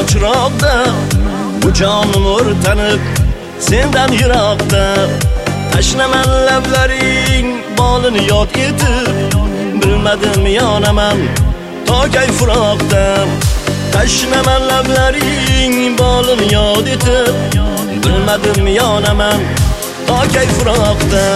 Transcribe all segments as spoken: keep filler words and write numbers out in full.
chiroqda, bu jonim o'rtanib sendan yiroqda. Tashlaman lablaring bolini yod etib, bilmadim yonaman tokay furoqda. Tashlaman lablaring bolini yod etib, bilmadim yonaman tokay furoqda.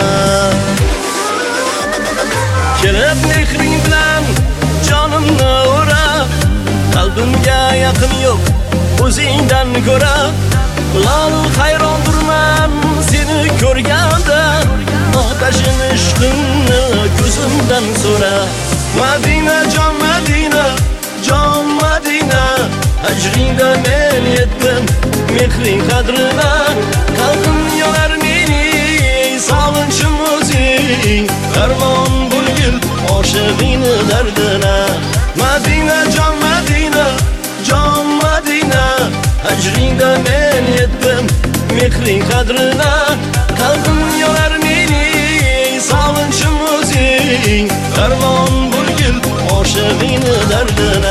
Kelib mehring bilan jonimni o'rab, qalbimga yaqin yo'q o'zingdan ko'ra. Lol hayrondirman seni ko'rganda, otashin ishqimni ko'zimdan so'ra. Madina jon Madina, jon Madina, ajringda men yetdim mehring qadrina. Qalbim yonar mening sog'inchim o'zing, darmon bo'lgil oshig'ingni dardina. Madina jon Madina, jon Madina, ajringda men yetdim mehring qadrina. Qalbim yonar mening sog'inchim o'zing, darmon bo'lgil oshig'ingni dardina.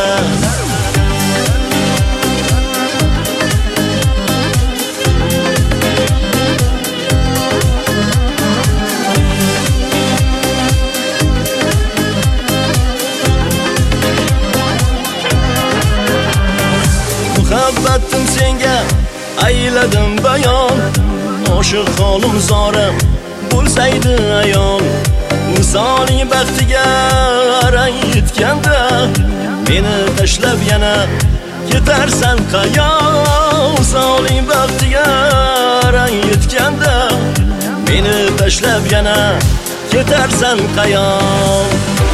Muhabbatim senga ayladim bayon, oshiq holim zorim bo'lsaydi ayon. Misoli baxtiga arang yetganda, meni tashlab yana ketarsan qayon. Misoli baxtiga arang yetganda, meni tashlab yana ketarsan qayon.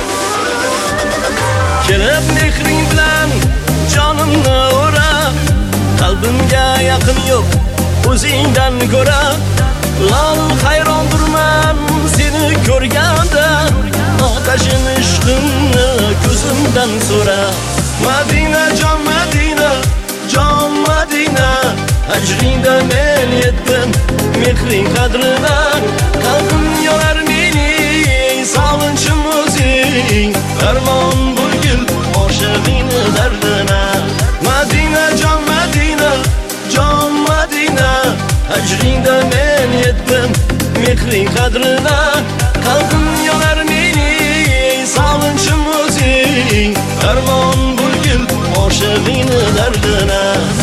Kelib mehring bilan jonimni o'rab, qalbimga yaqin yo'q o'zingdan ko'ra. Lol hayrondirman seni ko'rganda, otashin ishqimni ko'zimdan so'ra. Madina jon Madina, jon Madina, ajringda men yetdim mehring qadrina. Qalbim yonar mening sog'inchim o'zing, darmon bo'lgil oshig'ingni dardina. Madina jon Madina, jon Madina, ajringda men yetdim mehring qadrina. Qalbim yonar mening sog'inchim o'zing, darmon bo'lgil oshig'ingni dardina.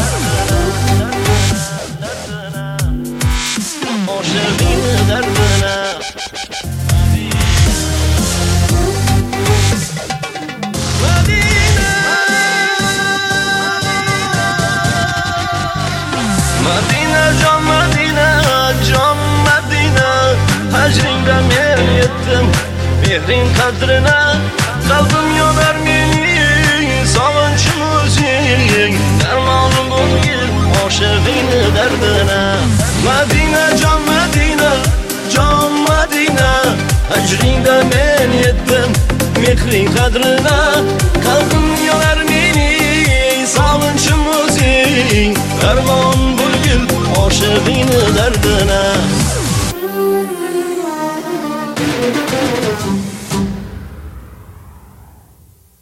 Oshig'ingni dardina. Madina jon Madina, jon Madina, ajringda men yetdim mehring qadrina. Qalbim yonar mening sog'inchim o'zing, darmon bo'lgil oshig'ingni dardina. Madina jon Madina, jon Madina, ajringda men yetdim mehring qadrina. Qalbim yonar mening sog'inchim o'zing, darmon bo'lgil oshig'ingni dardina.